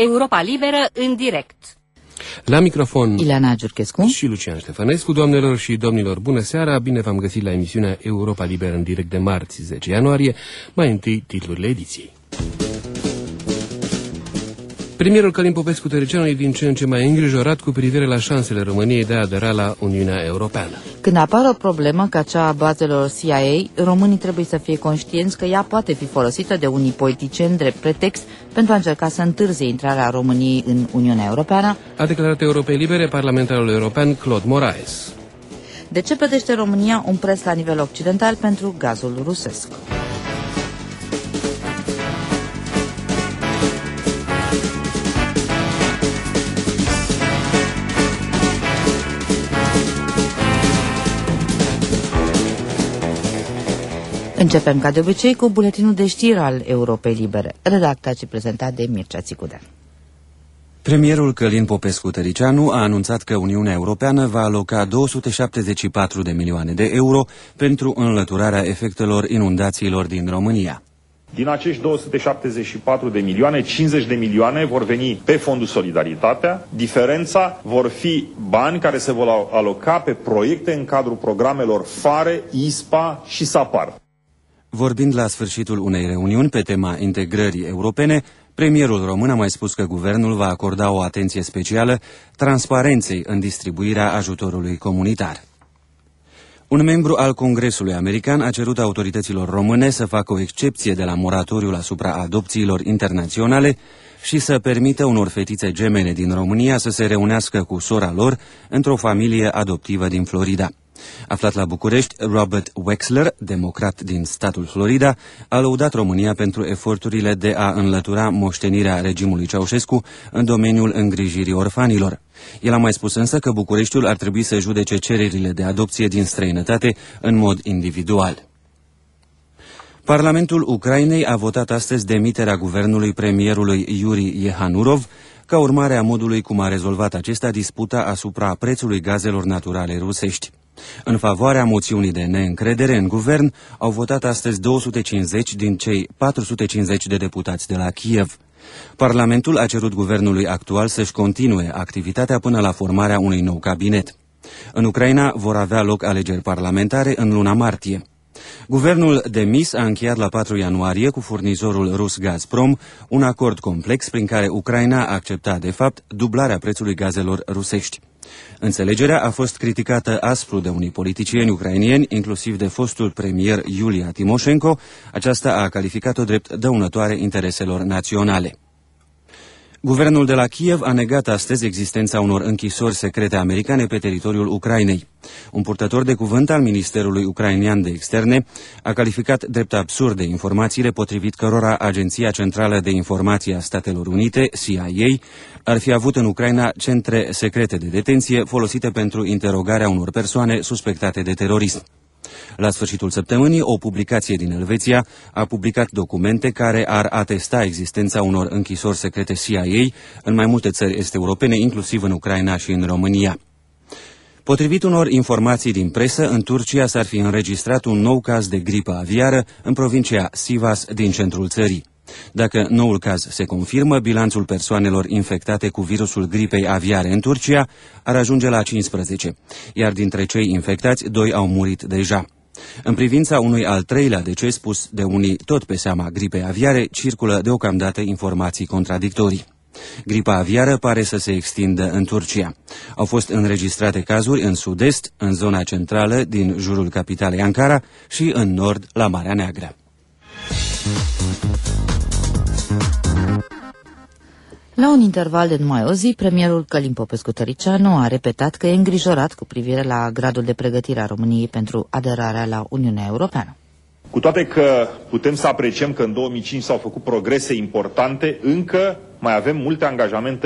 Europa Liberă în direct. La microfon Ileana Giurchescu și Lucian Ștefănescu. Doamnelor și domnilor, bună seara, bine v-am găsit la emisiunea Europa Liberă în direct de marți 10 ianuarie. Mai întâi titlurile ediției. Premierul Călin Popescu-Tăriceanu e din ce în ce mai îngrijorat cu privire la șansele României de a adera la Uniunea Europeană. Când apare o problemă ca cea a bazelor CIA, românii trebuie să fie conștienți că ea poate fi folosită de unii politicieni drept pretext pentru a încerca să întârzie intrarea României în Uniunea Europeană, a declarat Europei Libere parlamentarul european Claude Moraes. De ce plătește România un preț la nivel occidental pentru gazul rusesc? Începem ca de obicei cu buletinul de știri al Europei Libere, redactat și prezentat de Mircea Țicudean. Premierul Călin Popescu-Tăriceanu a anunțat că Uniunea Europeană va aloca 274 de milioane de euro pentru înlăturarea efectelor inundațiilor din România. Din acești 274 de milioane, 50 de milioane vor veni pe Fondul Solidaritatea. Diferența vor fi bani care se vor aloca pe proiecte în cadrul programelor FARE, ISPA și SAPAR. Vorbind la sfârșitul unei reuniuni pe tema integrării europene, premierul român a mai spus că guvernul va acorda o atenție specială transparenței în distribuirea ajutorului comunitar. Un membru al Congresului American a cerut autorităților române să facă o excepție de la moratoriul asupra adopțiilor internaționale și să permită unor fetițe gemene din România să se reunească cu sora lor într-o familie adoptivă din Florida. Aflat la București, Robert Wexler, democrat din statul Florida, a lăudat România pentru eforturile de a înlătura moștenirea regimului Ceaușescu în domeniul îngrijirii orfanilor. El a mai spus însă că Bucureștiul ar trebui să judece cererile de adopție din străinătate în mod individual. Parlamentul Ucrainei a votat astăzi demiterea guvernului premierului Iuri Iehanurov, ca urmare a modului cum a rezolvat acesta disputa asupra prețului gazelor naturale rusești. În favoarea moțiunii de neîncredere în guvern au votat astăzi 250 din cei 450 de deputați de la Kiev. Parlamentul a cerut guvernului actual să-și continue activitatea până la formarea unui nou cabinet. În Ucraina vor avea loc alegeri parlamentare în luna martie. Guvernul demis a încheiat la 4 ianuarie cu furnizorul rus Gazprom un acord complex prin care Ucraina a acceptat de fapt dublarea prețului gazelor rusești. Înțelegerea a fost criticată aspru de unii politicieni ucrainieni, inclusiv de fostul premier Iulia Timoșenko. Aceasta a calificat-o drept dăunătoare intereselor naționale. Guvernul de la Kiev a negat astăzi existența unor închisori secrete americane pe teritoriul Ucrainei. Un purtător de cuvânt al Ministerului Ucrainean de Externe a calificat drept absurde informațiile potrivit cărora Agenția Centrală de Informații a Statelor Unite, CIA, ar fi avut în Ucraina centre secrete de detenție folosite pentru interogarea unor persoane suspectate de terorism. La sfârșitul săptămânii, o publicație din Elveția a publicat documente care ar atesta existența unor închisori secrete CIA în mai multe țări est europene, inclusiv în Ucraina și în România. Potrivit unor informații din presă, în Turcia s-ar fi înregistrat un nou caz de gripă aviară în provincia Sivas din centrul țării. Dacă noul caz se confirmă, bilanțul persoanelor infectate cu virusul gripei aviare în Turcia ar ajunge la 15, iar dintre cei infectați, 2 au murit deja. În privința unui al treilea deces pus de unii tot pe seama gripei aviare, circulă deocamdată informații contradictorii. Gripa aviară pare să se extindă în Turcia. Au fost înregistrate cazuri în sud-est, în zona centrală din jurul capitalei Ankara și în nord la Marea Neagră. La un interval de numai o zi, premierul Călin Popescu-Tăriceanu a repetat că e îngrijorat cu privire la gradul de pregătire a României pentru aderarea la Uniunea Europeană. Cu toate că putem să apreciem că în 2005 s-au făcut progrese importante, încă mai avem multe angajamente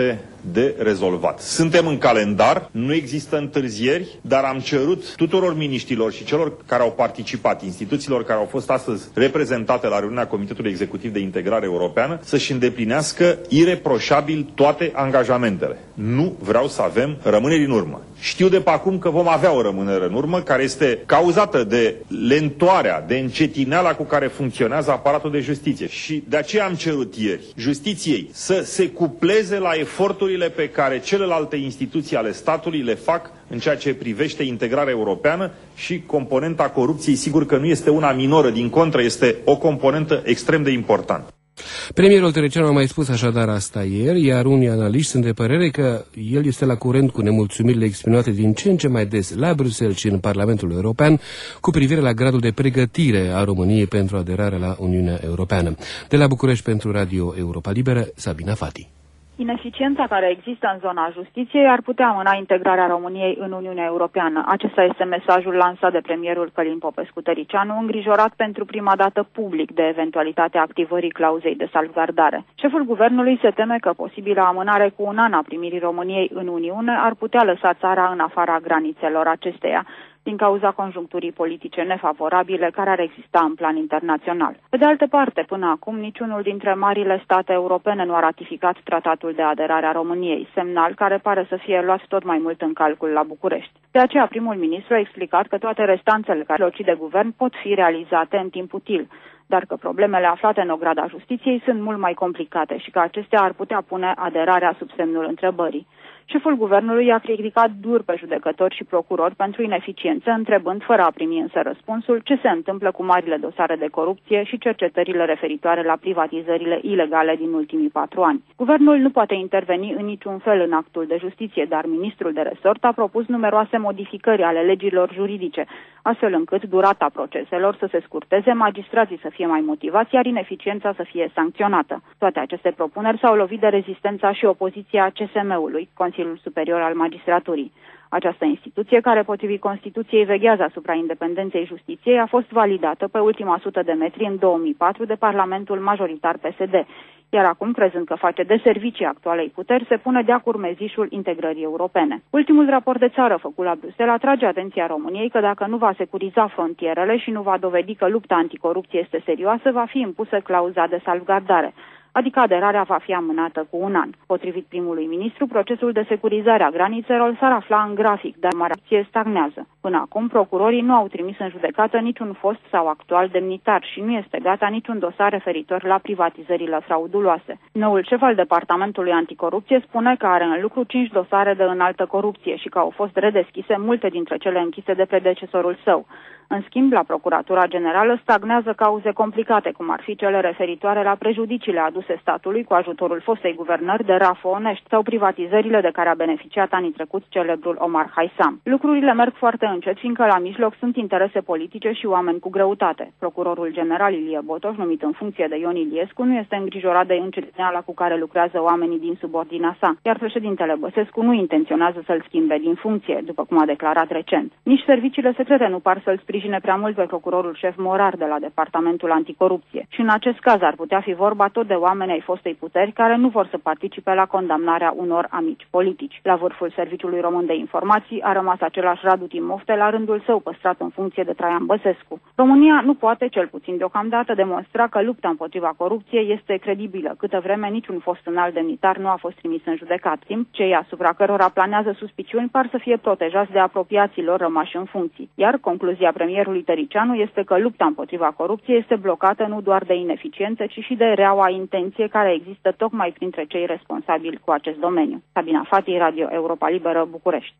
de rezolvat. Suntem în calendar, nu există întârzieri, dar am cerut tuturor miniștrilor și celor care au participat, instituțiilor care au fost astăzi reprezentate la reuniunea Comitetului Executiv de Integrare Europeană, să-și îndeplinească ireproșabil toate angajamentele. Nu vreau să avem rămâneri în urmă. Știu de pe acum că vom avea o rămânere în urmă, care este cauzată de lentoarea, de încetineala cu care funcționează aparatul de justiție. Și de aceea am cerut ieri justiției să se cupleze la eforturile pe care celelalte instituții ale statului le fac în ceea ce privește integrarea europeană și componenta corupției, sigur că nu este una minoră, din contră, este o componentă extrem de importantă. Premierul Tăriceanu a mai spus așadar asta ieri, iar unii analiști sunt de părere că el este la curent cu nemulțumirile exprimate din ce în ce mai des la Bruxelles și în Parlamentul European cu privire la gradul de pregătire a României pentru aderarea la Uniunea Europeană. De la București pentru Radio Europa Liberă, Sabina Fati. Ineficiența care există în zona justiției ar putea amâna integrarea României în Uniunea Europeană. Acesta este mesajul lansat de premierul Călin Popescu-Tăriceanu, îngrijorat pentru prima dată public de eventualitatea activării clauzei de salvgardare. Șeful guvernului se teme că posibilă amânare cu un an a primirii României în Uniune ar putea lăsa țara în afara granițelor acesteia, din cauza conjuncturii politice nefavorabile care ar exista în plan internațional. Pe de altă parte, până acum, niciunul dintre marile state europene nu a ratificat tratatul de aderare a României, semnal care pare să fie luat tot mai mult în calcul la București. De aceea, primul ministru a explicat că toate restanțele care de guvern pot fi realizate în timp util, dar că problemele aflate în ograda justiției sunt mult mai complicate și că acestea ar putea pune aderarea sub semnul întrebării. Șeful guvernului a criticat dur pe judecători și procurori pentru ineficiență, întrebând, fără a primi însă răspunsul, ce se întâmplă cu marile dosare de corupție și cercetările referitoare la privatizările ilegale din ultimii 4 ani. Guvernul nu poate interveni în niciun fel în actul de justiție, dar ministrul de resort a propus numeroase modificări ale legilor juridice, astfel încât durata proceselor să se scurteze, magistrații să fie mai motivați, iar ineficiența să fie sancționată. Toate aceste propuneri s-au lovit de rezistența și opoziția CSM-ului, Consiliul Superior al Magistraturii. Această instituție, care potrivit Constituției veghează asupra independenței justiției, a fost validată pe ultima 100 de metri în 2004 de Parlamentul majoritar PSD, iar acum, crezând că face de servicii actualei puteri, se pune de-a curmezișul integrării europene. Ultimul raport de țară făcut la Bruxelles atrage atenția României că dacă nu va securiza frontierele și nu va dovedi că lupta anticorupție este serioasă, va fi impusă clauza de salvgardare, adică aderarea va fi amânată cu un an. Potrivit primului ministru, procesul de securizare a granițelor s-ar afla în grafic, dar maracție stagnează. Până acum, procurorii nu au trimis în judecată niciun fost sau actual demnitar și nu este gata niciun dosar referitor la privatizările frauduloase. Noul șef al Departamentului Anticorupție spune că are în lucru 5 dosare de înaltă corupție și că au fost redeschise multe dintre cele închise de predecesorul său. În schimb, la Procuratura Generală stagnează cauze complicate, cum ar fi cele referitoare la prejudiciile aduse statului cu ajutorul fostei guvernări de Rafo Onești sau privatizările de care a beneficiat anii trecuți celebrul Omar Haisam. Lucrurile merg foarte încet, fiindcă la mijloc sunt interese politice și oameni cu greutate. Procurorul general Ilie Botoș, numit în funcție de Ion Iliescu, nu este îngrijorat de încetineala cu care lucrează oamenii din subordinea sa, iar președintele Băsescu nu intenționează să-l schimbe din funcție, după cum a declarat recent. Nici serviciile secrete nu par să-l sprijine prea mult pe procurorul șef Morar de la Departamentul Anticorupție. Și în acest caz ar putea fi vorba tot de oameni ai fostei puteri care nu vor să participe la condamnarea unor amici politici. La vârful Serviciului Român de Informații a rămas același Radu Timofte, la rândul său păstrat în funcție de Traian Băsescu. România nu poate, cel puțin deocamdată, demonstra că lupta împotriva corupției este credibilă, câtă vreme niciun fost înalt demnitar nu a fost trimis în judecat, timp cei asupra cărora planează suspiciuni par să fie protejați de apropiații lor rămași în funcții. Iar concluzia premierului Tăriceanu este că lupta împotriva corupției este blocată nu doar de ineficiență, ci și de reaua intenție care există tocmai printre cei responsabili cu acest domeniu. Sabina Fati, Radio Europa Liberă, București.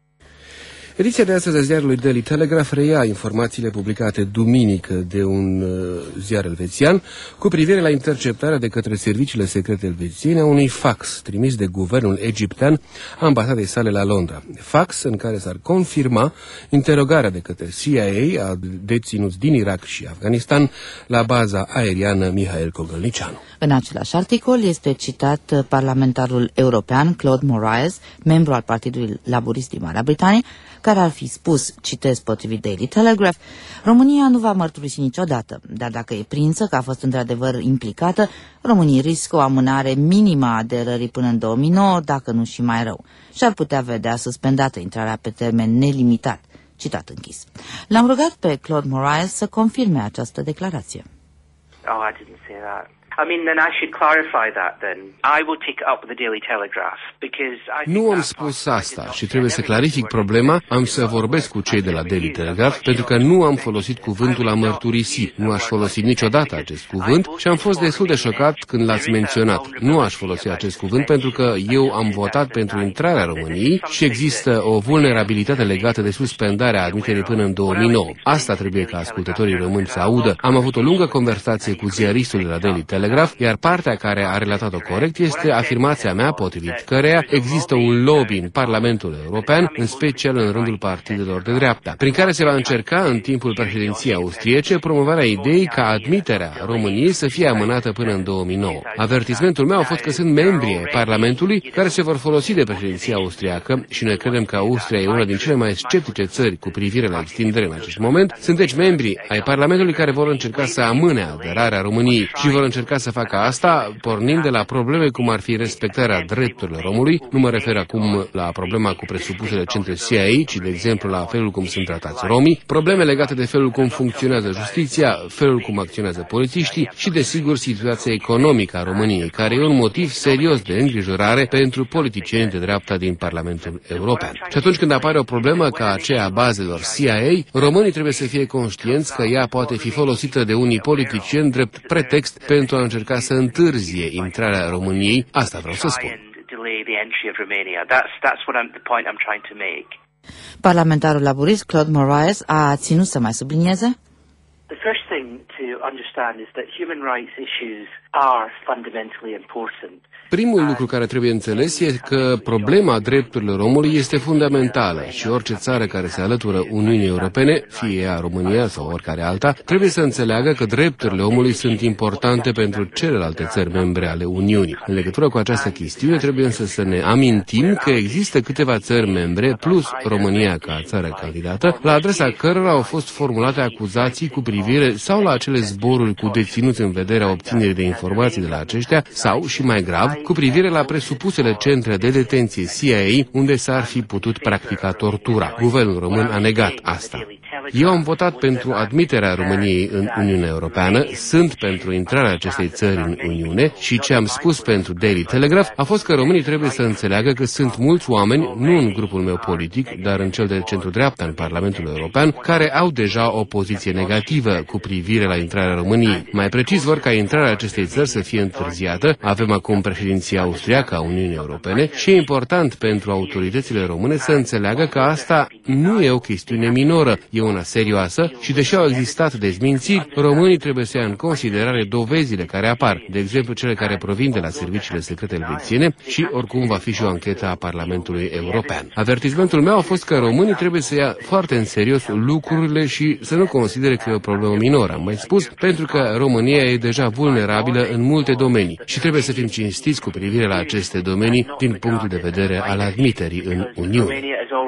Ediția de astăzi a ziarului Daily Telegraph reia informațiile publicate duminică de un ziar elvețian cu privire la interceptarea de către serviciile secrete elvețiene a unui fax trimis de guvernul egiptean ambasadei sale la Londra. Fax în care s-ar confirma interogarea de către CIA a deținuți din Irak și Afganistan la baza aeriană Mihail Cogălnicianu. În același articol este citat parlamentarul european Claude Moraes, membru al Partidului Laborist din Marea Britanie, care ar fi spus, citez potrivit Daily Telegraph, România nu va mărturisi niciodată, dar dacă e prinsă că a fost într-adevăr implicată, românii riscă o amânare minimă a aderării până în 2009, dacă nu și mai rău, și ar putea vedea suspendată intrarea pe termen nelimitat. Citat închis. L-am rugat pe Claude Moraes să confirme această declarație. Oh, I didn't say that. I mean, then I should clarify that then. I will take it up with the Daily Telegraph because I think Nu am spus asta și trebuie să clarific problema, am să vorbesc cu cei de la Daily Telegraph, pentru că nu am folosit cuvântul a mărturisi. Nu aș folosi niciodată acest cuvânt și am fost destul de șocat când l-ați menționat. Nu aș folosi acest cuvânt pentru că eu am votat pentru intrarea României și există o vulnerabilitate legată de suspendarea admiterii până în 2009. Asta trebuie ca ascultătorii români să audă. Am avut o lungă conversație cu ziaristul de la Daily Telegraph, iar partea care a relatat-o corect este afirmația mea potrivit căreia există un lobby în Parlamentul European, în special în rândul partidelor de dreapta, prin care se va încerca în timpul președinției austriece promovarea ideii ca admiterea României să fie amânată până în 2009. Avertismentul meu a fost că sunt membri ai Parlamentului care se vor folosi de președinția austriacă și noi credem că Austria e una din cele mai sceptice țări cu privire la extindere în acest moment. Sunt deci membri ai Parlamentului care vor încerca să amâne aderarea României și vor încerca să facă asta pornind de la probleme cum ar fi respectarea drepturilor omului. Nu mă refer acum la problema cu presupusele centre CIA, ci de exemplu la felul cum sunt tratați romii, probleme legate de felul cum funcționează justiția, felul cum acționează polițiștii și desigur situația economică a României, care e un motiv serios de îngrijorare pentru politicieni de dreapta din Parlamentul European. Și atunci când apare o problemă ca aceea a bazelor CIA, românii trebuie să fie conștienți că ea poate fi folosită de unii politicieni drept pretext pentru a încerca să întârzie intrarea României. Asta vreau să spun. Parlamentarul laburist Claude Moraes a ținut să mai sublinieze: The first thing to understand is that human rights issues are fundamentally important. Primul lucru care trebuie înțeles e că problema drepturilor omului este fundamentală și orice țară care se alătură Uniunii Europene, fie ea România sau oricare alta, trebuie să înțeleagă că drepturile omului sunt importante pentru celelalte țări membre ale Uniunii. În legătură cu această chestiune trebuie însă să ne amintim că există câteva țări membre, plus România ca țară candidată, la adresa cărora au fost formulate acuzații cu privire sau la acele zboruri cu deținuți în vederea obținerii de informații de la aceștia, sau, și mai grav, cu privire la presupusele centre de detenție CIA unde s-ar fi putut practica tortura. Guvernul român a negat asta. Eu am votat pentru admiterea României în Uniunea Europeană, sunt pentru intrarea acestei țări în Uniune și ce am spus pentru Daily Telegraph a fost că românii trebuie să înțeleagă că sunt mulți oameni, nu în grupul meu politic, dar în cel de centru-dreapta în Parlamentul European, care au deja o poziție negativă cu privire la intrarea României. Mai precis, vor ca intrarea acestei țări să fie întârziată. Avem acum președinția austriacă a Uniunii Europene și e important pentru autoritățile române să înțeleagă că asta nu e o chestiune minoră, e una serioasă și deși au existat dezmințiri, românii trebuie să ia în considerare dovezile care apar, de exemplu cele care provin de la serviciile secrete elvețiene și oricum va fi și o anchetă a Parlamentului European. Avertismentul meu a fost că românii trebuie să ia foarte în serios lucrurile și să nu considere că e o problemă minoră, am mai spus, pentru că România e deja vulnerabilă în multe domenii și trebuie să fim cinstiți cu privire la aceste domenii din punctul de vedere al admiterii în Uniune.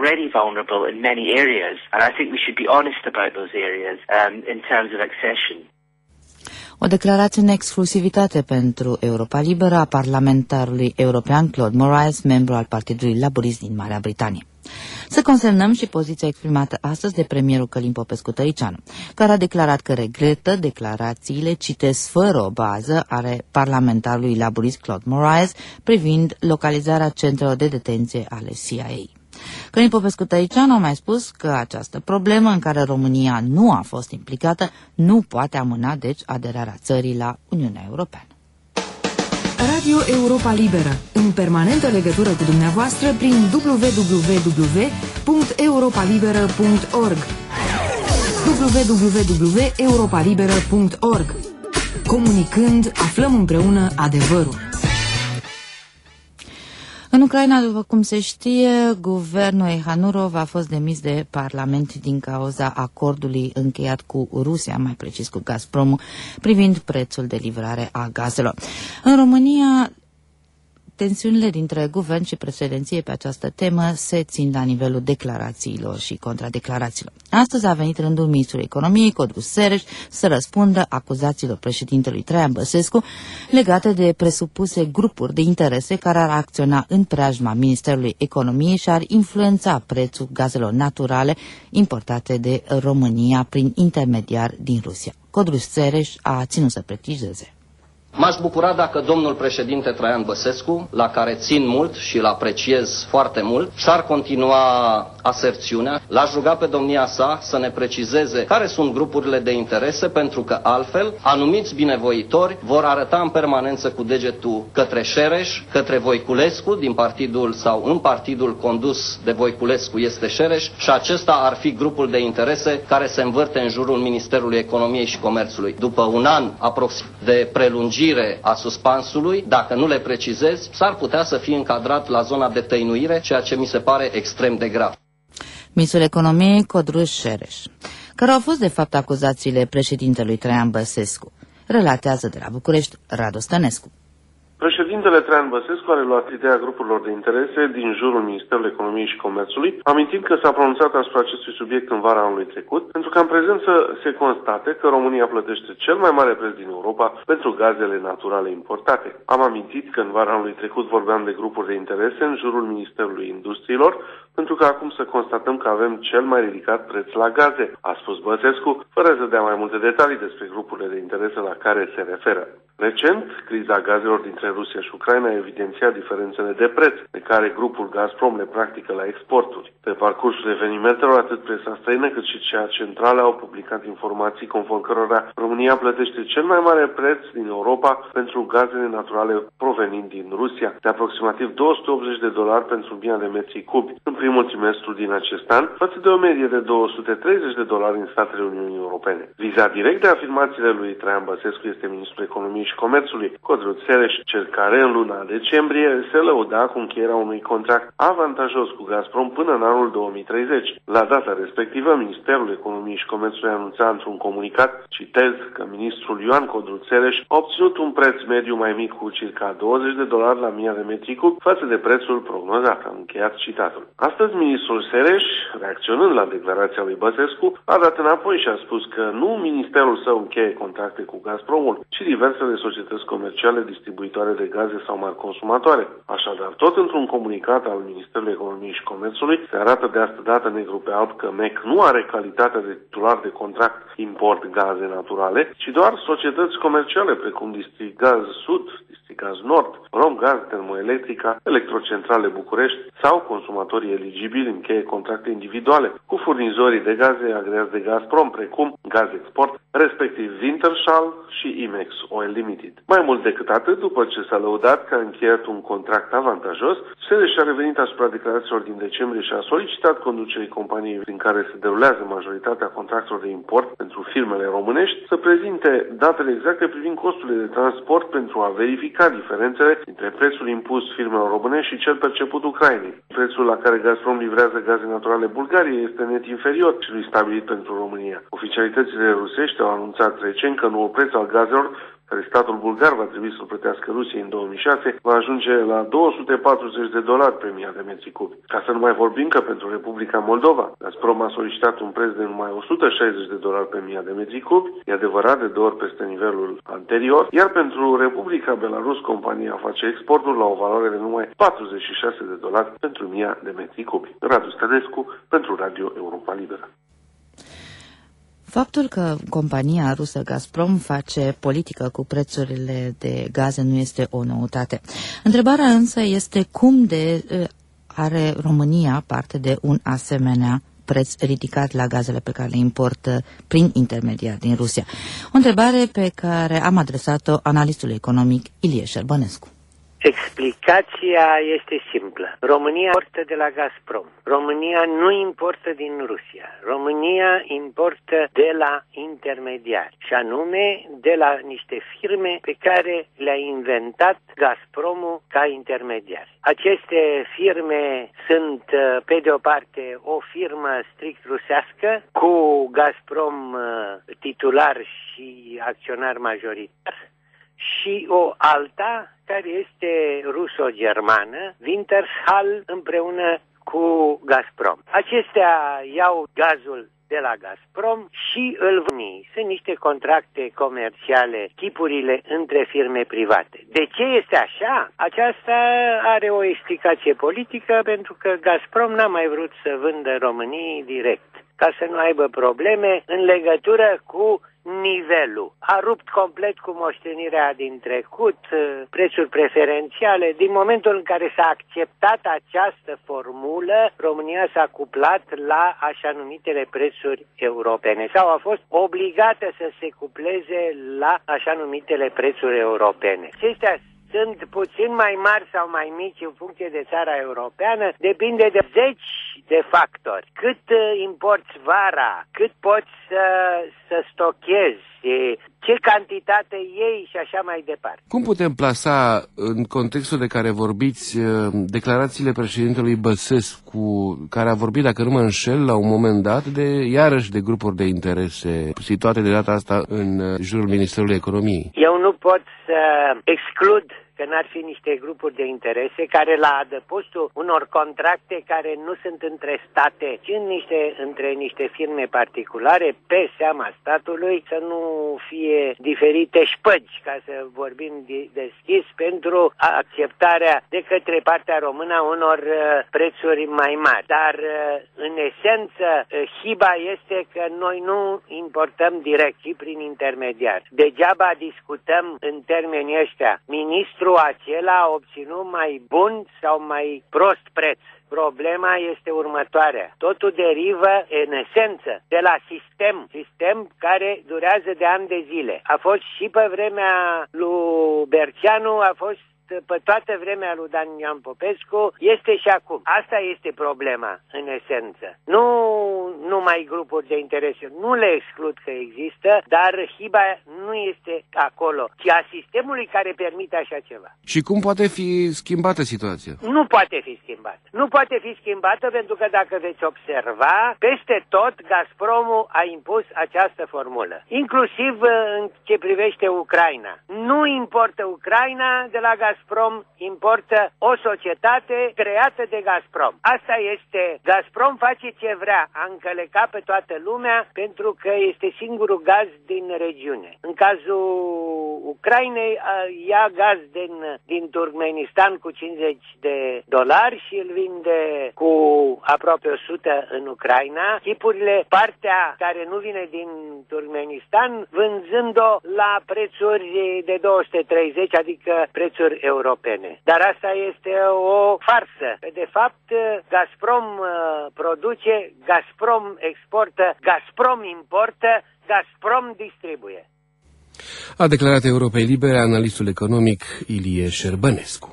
O declarație în exclusivitate pentru Europa Liberă a parlamentarului european Claude Moraes, membru al Partidului Laborist din Marea Britanie. Să consemnăm și poziția exprimată astăzi de premierul Călin Popescu-Tăriceanu, care a declarat că regretă declarațiile, citesc, fără o bază, ale parlamentarului laborist Claude Moraes privind localizarea centrelor de detenție ale CIA. Călin Popescu-Tăriceanu a mai spus că această problemă în care România nu a fost implicată nu poate amâna, deci, aderarea țării la Uniunea Europeană. Radio Europa Liberă, în permanentă legătură cu dumneavoastră prin www.europalibera.org www.europalibera.org. Comunicând, aflăm împreună adevărul. În Ucraina, după cum se știe, guvernul Iehanurov a fost demis de Parlament din cauza acordului încheiat cu Rusia, mai precis cu Gazprom, privind prețul de livrare a gazelor. În România, tensiunile dintre guvern și președinție pe această temă se țin la nivelul declarațiilor și contradeclarațiilor. Astăzi a venit rândul ministrului economiei, Codru Sereș, să răspundă acuzațiilor președintelui Traian Băsescu legate de presupuse grupuri de interese care ar acționa în preajma Ministerului Economiei și ar influența prețul gazelor naturale importate de România prin intermediari din Rusia. Codru Sereș a ținut să precizeze. M-aș bucura dacă domnul președinte Traian Băsescu, la care țin mult și îl apreciez foarte mult, și-ar continua aserțiunea. L-aș ruga pe domnia sa să ne precizeze care sunt grupurile de interese, pentru că altfel anumiți binevoitori vor arăta în permanență cu degetul către Sereș, către Voiculescu, din partidul sau în partidul condus de Voiculescu este Sereș, și acesta ar fi grupul de interese care se învârte în jurul Ministerului Economiei și Comerțului. După un an aproximativ de prelungire a suspansului, dacă nu le precizezi, s-ar putea să fie încadrat la zona de tăinuire, ceea ce mi se pare extrem de grav. Ministrul Economiei Codru Sereș. Care au fost de fapt acuzațiile președintelui Traian Băsescu? Relatează de la București Radu Stănescu. Președintele Traian Băsescu a reluat ideea grupurilor de interese din jurul Ministerului Economiei și Comerțului, amintind că s-a pronunțat asupra acestui subiect în vara anului trecut, pentru că în prezență se constate că România plătește cel mai mare preț din Europa pentru gazele naturale importate. Am amintit că în vara anului trecut vorbeam de grupuri de interese în jurul Ministerului Industriilor, pentru că acum să constatăm că avem cel mai ridicat preț la gaze, a spus Băsescu, fără să dea mai multe detalii despre grupurile de interese la care se referă. Recent, criza gazelor dintre Rusia și Ucraina a evidențiat diferențele de preț pe care grupul Gazprom le practică la exporturi. Pe parcursul evenimentelor, atât presa străină cât și cea centrală au publicat informații conform cărora România plătește cel mai mare preț din Europa pentru gazele naturale provenind din Rusia, de aproximativ $280 pentru 1000 de metri cubi în primul trimestru din acest an, față de o medie de $230 în statele Uniunii Europene. Vizat direct de afirmațiile lui Traian Băsescu este ministrul Economiei și Comerțului, Codru Sereș, cel care în luna decembrie se lăuda cu încheierea unui contract avantajos cu Gazprom până în anul 2030. La data respectivă, Ministerul Economiei și Comerțului anunța într-un comunicat, citez, că ministrul Ioan Codru Sereș a obținut un preț mediu mai mic cu circa $20 la 1000 de metri cub față de prețul prognozat. Am încheiat citatul. Astăzi, ministrul Sereș, reacționând la declarația lui Băsescu, a dat înapoi și a spus că nu ministerul său încheie contracte cu Gazpromul, ci diversele societăți comerciale distribuitoare de gaze sau mari consumatoare. Așadar, tot într-un comunicat al Ministerului Economiei și Comerțului, se arată de asta dată negru pe alb că MEC nu are calitatea de titular de contract import gaze naturale, ci doar societăți comerciale precum Distrigaz Sud, Distrigaz Nord, Romgaz, Termoelectrica, Electrocentrale București sau consumatorii eligibili încheie contracte individuale cu furnizorii de gaze agreați de Gazprom, precum Gaz Export, respectiv Wintershall și Imex Oil Limited. Mai mult decât atât, după ce s-a lăudat că a încheiat un contract avantajos, Sereș a revenit asupra declarațiilor din decembrie și a solicitat conducerii companiei prin care se derulează majoritatea contractelor de import pentru firmele românești să prezinte datele exacte privind costurile de transport pentru a verifica diferențele dintre prețul impus firmelor românești și cel perceput Ucrainei. Prețul la care Gazprom livrează gaze naturale Bulgariei este net inferior celui stabilit pentru România. Oficialitățile rusești au anunțat recent că noul preț al gazelor care statul bulgar va trebui să-l plătească Rusiei în 2006, va ajunge la $240 pe 1000 de metri cubi. Ca să nu mai vorbim că pentru Republica Moldova, Gazprom a solicitat un preț de numai $160 pe 1000 de metri cubi, e adevărat de 2 ori peste nivelul anterior, iar pentru Republica Belarus, compania face exportul la o valoare de numai $46 pentru 1000 de metri cubi. Radu Stănescu, pentru Radio Europa Liberă. Faptul că compania rusă Gazprom face politică cu prețurile de gaze nu este o noutate. Întrebarea însă este cum are România parte de un asemenea preț ridicat la gazele pe care le importă prin intermediar din Rusia. O întrebare pe care am adresat-o analistului economic Ilie Șerbănescu. Explicația este simplă. România importă de la Gazprom. România nu importă din Rusia. România importă de la intermediari, și anume de la niște firme pe care le-a inventat Gazpromul ca intermediari. Aceste firme sunt, pe de o parte, o firmă strict rusească, cu Gazprom titular și acționar majoritar, și o alta care este ruso-germană, Wintershall, împreună cu Gazprom. Acestea iau gazul de la Gazprom și îl vând. Sunt niște contracte comerciale, tipurile între firme private. De ce este așa? Aceasta are o explicație politică, pentru că Gazprom n-a mai vrut să vândă României direct, ca să nu aibă probleme în legătură cu nivelul. A rupt complet cu moștenirea din trecut, prețuri preferențiale. Din momentul în care s-a acceptat această formulă, România s-a cuplat la așa numitele prețuri europene sau a fost obligată să se cupleze la așa numitele prețuri europene. Acestea sunt puțin mai mari sau mai mici în funcție de țara europeană, depinde de zeci de factori. Cât importi vara, cât poți să stochezi, ce cantitate iei și așa mai departe. Cum putem plasa în contextul de care vorbiți declarațiile președintelui Băsescu, care a vorbit, dacă nu mă înșel, la un moment dat, iarăși de grupuri de interese situate de data asta în jurul Ministerului Economiei? Eu nu pot să exclud că n-ar fi niște grupuri de interese care la adăpostul unor contracte care nu sunt între state, ci între niște firme particulare pe seama statului, să nu fie diferite șpăgi, ca să vorbim deschis, pentru acceptarea de către partea română a unor prețuri mai mari. Dar în esență, hiba este că noi nu importăm direct, ci prin intermediari. Degeaba discutăm în termenii ăștia. Ministrul acela a obținut mai bun sau mai prost preț. Problema este următoarea. Totul derivă, în esență, de la sistem care durează de ani de zile. A fost și pe vremea lui Berceanu, a fost pe toată vremea lui Dan Ioan Popescu, este și acum. Asta este problema, în esență. Nu numai grupuri de interese, nu le exclud că există, dar hiba nu este acolo, ci a sistemului care permite așa ceva. Și cum poate fi schimbată situația? Nu poate fi schimbată. Nu poate fi schimbată pentru că, dacă veți observa, peste tot Gazpromul a impus această formulă. Inclusiv în ce privește Ucraina. Nu importă Ucraina de la Gazprom, importă o societate creată de Gazprom. Asta este. Gazprom face ce vrea, a încălecat pe toată lumea, pentru că este singurul gaz din regiune. În cazul Ucrainei, ia gaz din Turkmenistan cu $50 și îl vinde cu aproape 100 în Ucraina. Tipurile, partea care nu vine din Turkmenistan, vânzând-o la prețuri de 230, adică prețuri europene. Dar asta este o farsă. De fapt, Gazprom produce, Gazprom exportă, Gazprom importă, Gazprom distribuie. A declarat Europei Libere analistul economic Ilie Șerbănescu.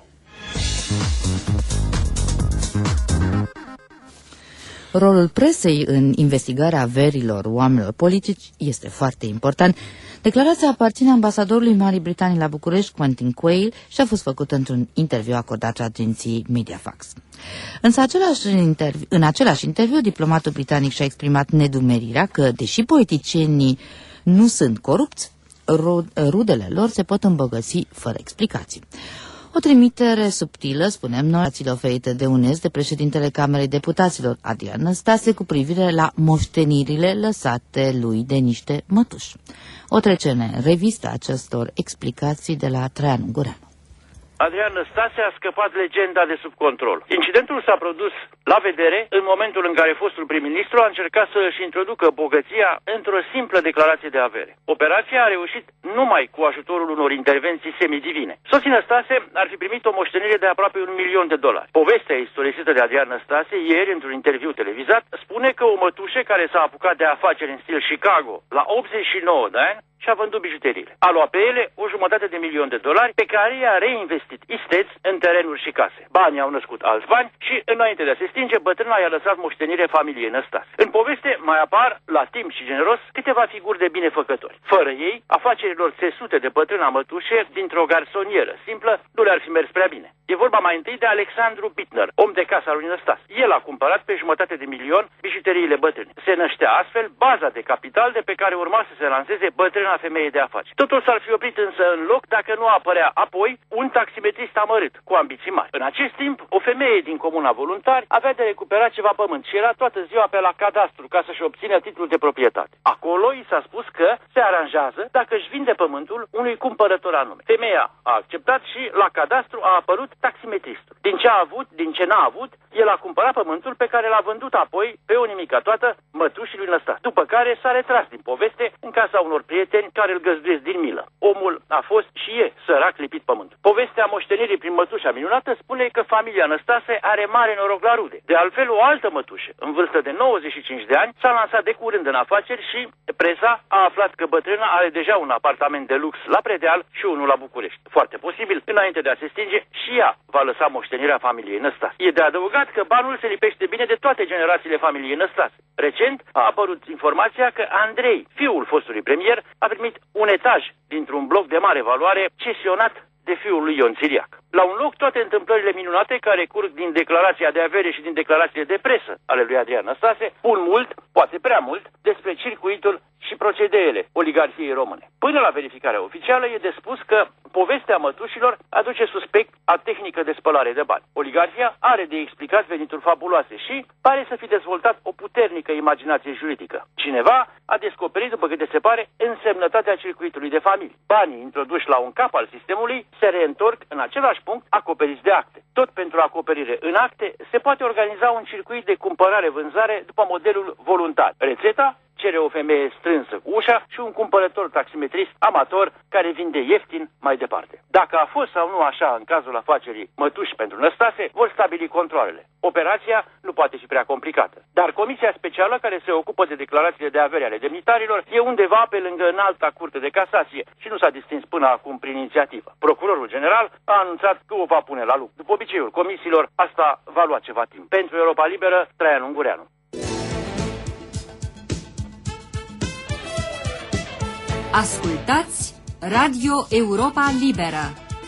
Rolul presei în investigarea averilor oamenilor politici este foarte important. Declarația aparține ambasadorului Marii Britanii la București, Quentin Quayle, și a fost făcută într-un interviu acordat agenției Mediafax. Însă în același interviu, diplomatul britanic și-a exprimat nedumerirea că, deși politicienii nu sunt corupți, rudele lor se pot îmbogăți fără explicații. O trimitere subtilă, spunem noi, ațiile oferite de UNES de președintele Camerei Deputaților, Adrian Năstase, cu privire la moștenirile lăsate lui de niște mătuși. O trecere în revistă acestor explicații de la Traian Ungureanu. Adrian Năstase a scăpat legenda de sub control. Incidentul s-a produs la vedere în momentul în care fostul prim-ministru a încercat să își introducă bogăția într-o simplă declarație de avere. Operația a reușit numai cu ajutorul unor intervenții semidivine. Soții Năstase ar fi primit o moștenire de aproape $1.000.000. Povestea istorisită de Adrian Năstase ieri, într-un interviu televizat, spune că o mătușă care s-a apucat de afaceri în stil Chicago la 89 de ani și-a vândut bijuteriile. A luat pe ele $150.000 pe care i-a reinvestit isteț în terenuri și case. Banii au născut alți bani și, înainte de a se stinge, bătrâna i-a lăsat moștenire familiei Năstase. În poveste mai apar, la timp și generos, câteva figuri de binefăcători. Fără ei, afacerilor țesute de bătrâna mătușe dintr-o garsonieră simplă nu le-ar fi mers prea bine. E vorba mai întâi de Alexandru Bittner, om de casă al lui Năstase. El a cumpărat pe $500.000.000 bijuteriile bătrâne. Se năștea astfel baza de capital de pe care urma să se lanseze bătrâna femeie de afaceri. Totul s-ar fi oprit însă în loc dacă nu apărea apoi un taximetrist amărât, cu ambiții mari. În acest timp, o femeie din Comuna Voluntari avea de recuperat ceva pământ și era toată ziua pe la cadastru ca să-și obțină titlul de proprietate. Acolo i s-a spus că se aranjează dacă își vinde pământul unui cumpărător anume. Femeia a acceptat și la cadastru a apărut taximetristul. Din ce a avut, din ce n-a avut, el a cumpărat pământul pe care l-a vândut apoi pe o nimica toată mătușii lui Năstase. După care s-a retras din poveste în casa unor prieteni care îl găzduiesc din milă. Omul a fost și e sărac lipit pământul. Povestea moștenirii prin mătușa minunată spune că familia Năstase are mare noroc la rude. De altfel, o altă mătușă, în vârstă de 95 de ani, s-a lansat de curând în afaceri și presa a aflat că bătrâna are deja un apartament de lux la Predeal și unul la București. Foarte posibil, înainte de a se stinge, și ea va lăsa moștenirea familiei Năstase. E de adăugat că banul se lipește bine de toate generațiile familiei Năstase. Recent a apărut informația că Andrei, fiul fostului premier, a primit un etaj dintr-un bloc de mare valoare cesionat de fiul lui Ion Țiriac. La un loc toate întâmplările minunate care curg din declarația de avere și din declarațiile de presă ale lui Adrian Năstase spun mult, poate prea mult, despre circuitul și procedeele oligarhiei române. Până la verificarea oficială e de spus că povestea mătușilor aduce suspect a tehnică de spălare de bani. Oligarhia are de explicat venituri fabuloase și pare să fi dezvoltat o puternică imaginație juridică. Cineva a descoperit, după câte se pare, însemnătatea circuitului de familie. Banii introduși la un cap al sistemului se reîntorc în același punct acoperiți de acte. Tot pentru acoperire în acte se poate organiza un circuit de cumpărare-vânzare după modelul voluntar. Rețeta cere o femeie strânsă cu ușa și un cumpărător taximetrist amator care vinde ieftin mai departe. Dacă a fost sau nu așa în cazul afacerii mătuși pentru Năstase, vor stabili controlele. Operația nu poate fi prea complicată. Dar comisia specială care se ocupă de declarațiile de avere ale demnitarilor e undeva pe lângă înalta curte de casație și nu s-a distins până acum prin inițiativă. Procurorul general a anunțat că o va pune la lucru. După obiceiul comisiilor, asta va lua ceva timp. Pentru Europa Liberă, Traian Ungureanu. Ascultați Radio Europa Liberă.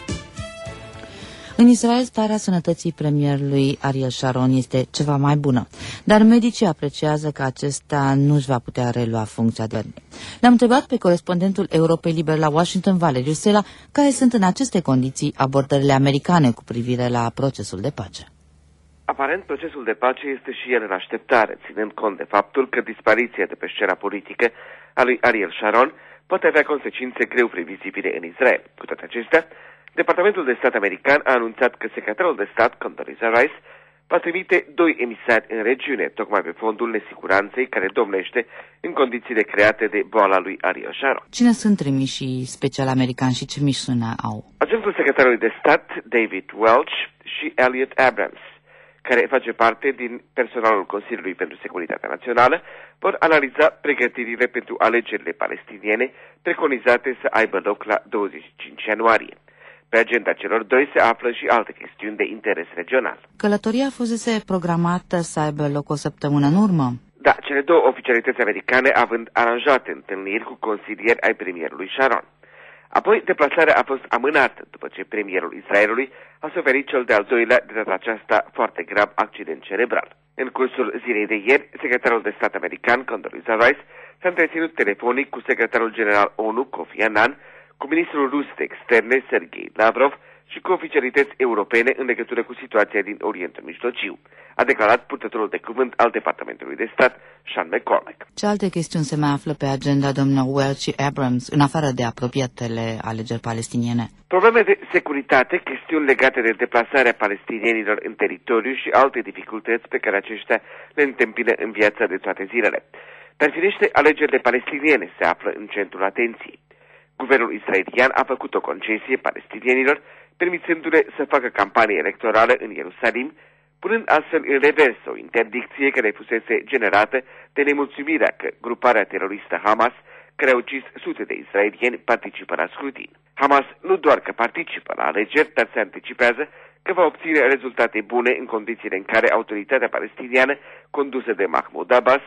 În Israel, starea sănătății premierului Ariel Sharon este ceva mai bună, dar medicii apreciază că acesta nu își va putea relua funcția de guvern. Le-am întrebat pe corespondentul Europei Libere la Washington, Valeriu Sela, care sunt în aceste condiții abordările americane cu privire la procesul de pace. Aparent, procesul de pace este și el în așteptare, ținând cont de faptul că dispariția de pe scena politică a lui Ariel Sharon poate avea consecințe greu previzibile în Israel. Cu toate acestea, Departamentul de Stat american a anunțat că secretarul de stat, Condoleezza Rice, va trimite 2 emisari în regiune, tocmai pe fondul nesiguranței care domnește în condițiile create de boala lui Ariel Sharon. Cine sunt trimișii special americani și ce misiune au? Agentul secretarului de stat, David Welch, și Elliot Abrams, care face parte din personalul Consiliului pentru Securitatea Națională, vor analiza pregătirile pentru alegerile palestiniene preconizate să aibă loc la 25 ianuarie. Pe agenda celor doi se află și alte chestiuni de interes regional. Călătoria fusese programată să aibă loc o săptămână în urmă? Da, cele două oficialități americane având aranjate întâlniri cu consilieri ai premierului Sharon. Apoi, deplasarea a fost amânată după ce premierul Israelului a suferit cel de-al doilea, de data aceasta foarte grav, accident cerebral. În cursul zilei de ieri, secretarul de stat american, Condoleezza Rice, s-a întreținut telefonic cu secretarul general ONU, Kofi Annan, cu ministrul rus de externe, Sergei Lavrov, și cu oficialități europene în legătură cu situația din Orientul Mijlociu, a declarat purtătorul de cuvânt al Departamentului de Stat, Sean McCormack. Ce alte chestiuni se mai află pe agenda domnilor Welch și Abrams, în afară de apropiatele alegeri palestiniene? Probleme de securitate, chestiuni legate de deplasarea palestinienilor în teritoriu și alte dificultăți pe care aceștia le întâmpină în viața de toate zilele. Dar firește, alegerile palestiniene se află în centrul atenției. Guvernul israelian a făcut o concesie palestinienilor, permițându-le să facă campanie electorală în Ierusalim, punând astfel în revers o interdicție care fusese generată de nemulțumirea că gruparea teroristă Hamas, care a ucis sute de israelieni, participă la scrutin. Hamas nu doar că participă la alegeri, dar se anticipează că va obține rezultate bune în condițiile în care autoritatea palestiniană, condusă de Mahmoud Abbas,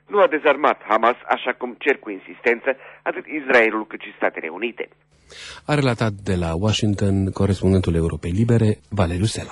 nu a dezarmat Hamas, așa cum cer cu insistență atât Israelul cât și Statele Unite. A relatat de la Washington corespondentul Europei Libere, Valeriu Sela.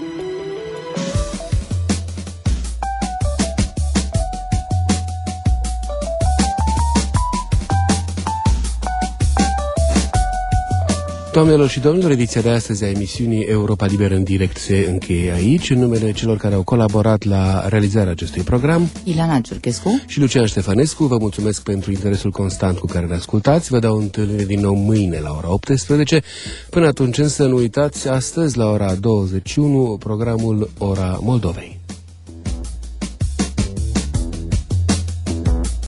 Doamnelor și domnilor, ediția de astăzi a emisiunii Europa Liberă în direct se încheie aici. În numele celor care au colaborat la realizarea acestui program, Ileana Ciurchescu și Lucian Ștefănescu, vă mulțumesc pentru interesul constant cu care ne ascultați. Vă dau întâlnire din nou mâine la ora 18. Până atunci însă nu uitați, astăzi la ora 21, programul Ora Moldovei.